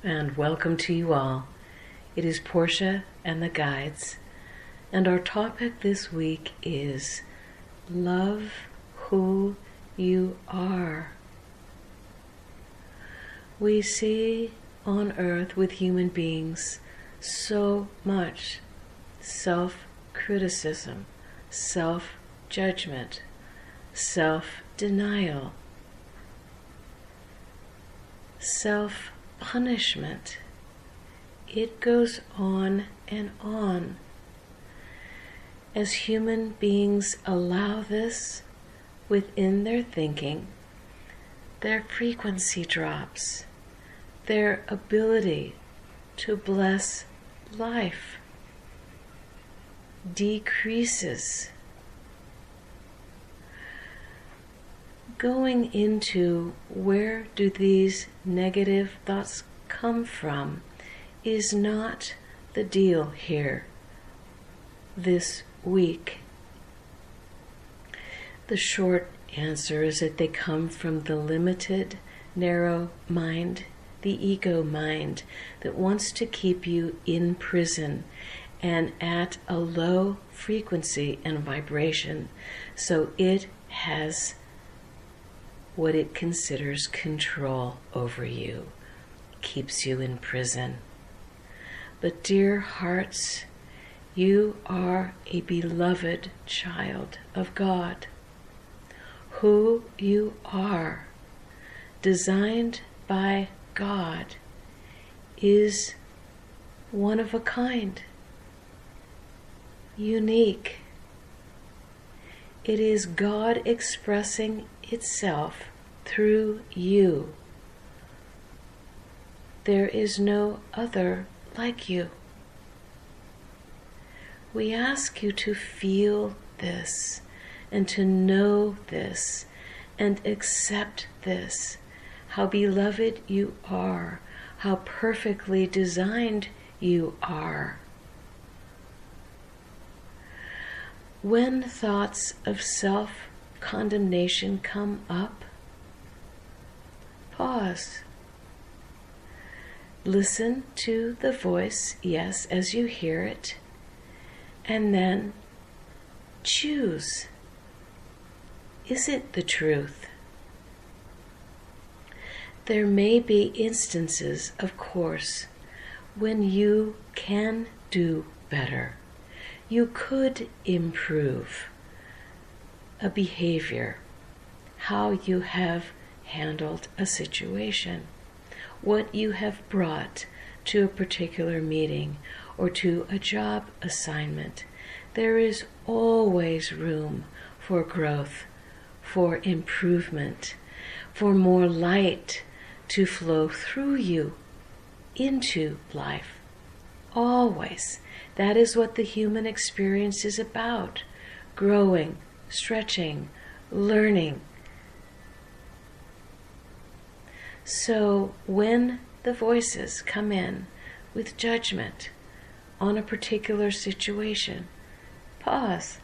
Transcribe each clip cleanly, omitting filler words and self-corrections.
and welcome to you all. It is Portia and the Guides, and our topic this week is love who you are. We see on earth with human beings so much self-criticism, self-judgment, self-denial, self-punishment. It goes on and on. As human beings allow this within their thinking, their frequency drops, their ability to bless life decreases. Going into where do these negative thoughts come from is not the deal here this week. The short answer is that they come from the limited, narrow mind, the ego mind that wants to keep you in prison and at a low frequency and vibration, so it has what it considers control over you, keeps you in prison. But dear hearts, you are a beloved child of God. Who you are, designed by God, is one of a kind, unique. It is God expressing itself through you. There is no other like you. We ask you to feel this and to know this and accept this, how beloved you are, how perfectly designed you are. When thoughts of self-condemnation come up, pause. Listen to the voice, yes, as you hear it, and then choose. Is it the truth? There may be instances, of course, when you can do better. You could improve a behavior, how you have handled a situation, what you have brought to a particular meeting or to a job assignment. There is always room for growth, for improvement, for more light to flow through you into life. Always. That is what the human experience is about. Growing, stretching, learning. So when the voices come in with judgment on a particular situation, pause.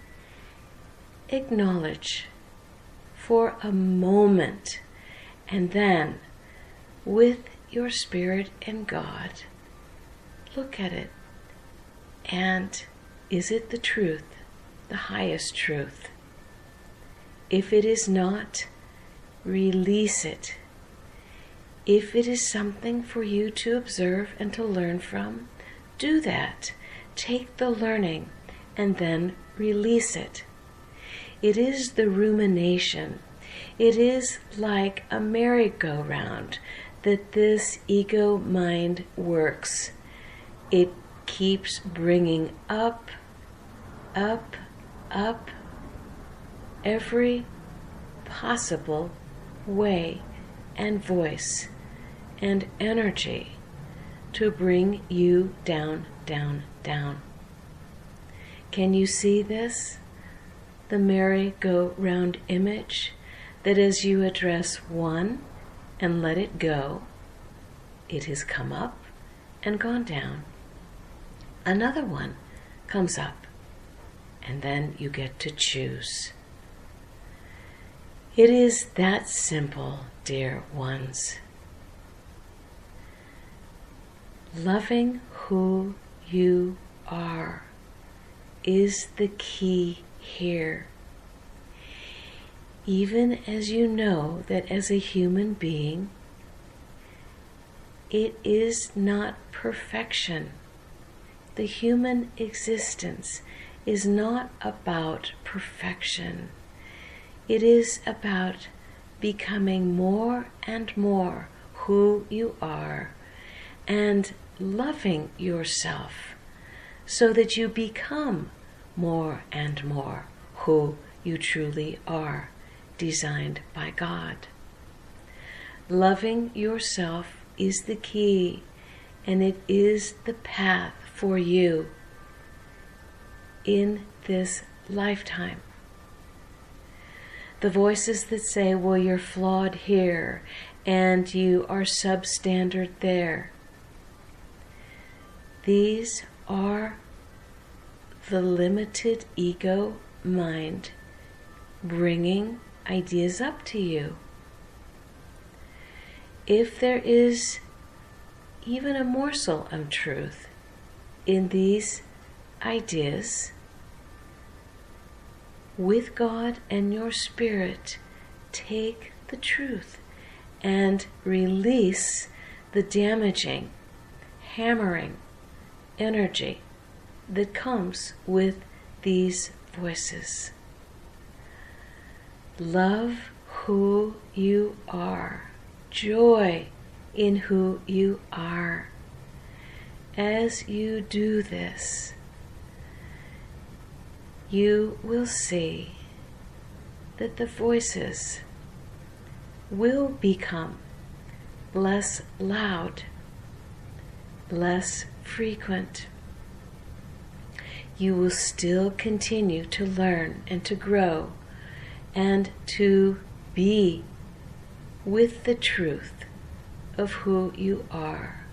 Acknowledge for a moment, and then with your spirit and God, look at it. And is it the truth, the highest truth? If it is not, release it. If it is something for you to observe and to learn from, do that. Take the learning and then release it. It is the rumination. It is like a merry-go-round that this ego mind works. It keeps bringing up, up, up every possible way and voice and energy to bring you down, down, down. Can you see this? The merry-go-round image, that as you address one and let it go, it has come up and gone down. Another one comes up, and then you get to choose. It is that simple, dear ones. Loving who you are is the key here. Even as you know that as a human being, it is not perfection. The human existence is not about perfection. It is about becoming more and more who you are and loving yourself so that you become more and more who you truly are, designed by God. Loving yourself is the key, and it is the path for you in this lifetime. The voices that say, well, you're flawed here and you are substandard there, these are the limited ego mind bringing ideas up to you. If there is even a morsel of truth in these ideas, with God and your spirit, take the truth and release the damaging, hammering energy that comes with these voices. Love who you are. Joy in who you are. As you do this, you will see that the voices will become less loud, less frequent. You will still continue to learn and to grow and to be with the truth of who you are.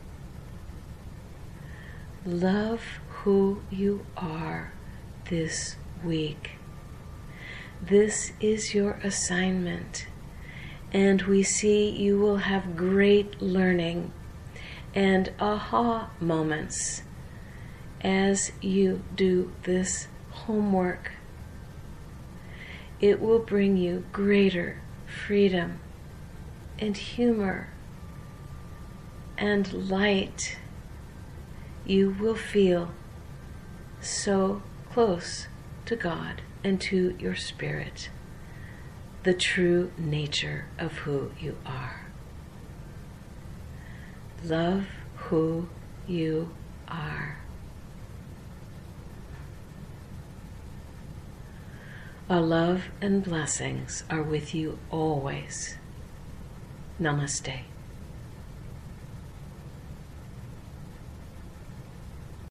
Love who you are this week. This is your assignment, and we see you will have great learning and aha moments as you do this homework. It will bring you greater freedom and humor and light. You will feel so close to God and to your spirit, the true nature of who you are. Love who you are. Our love and blessings are with you always. Namaste.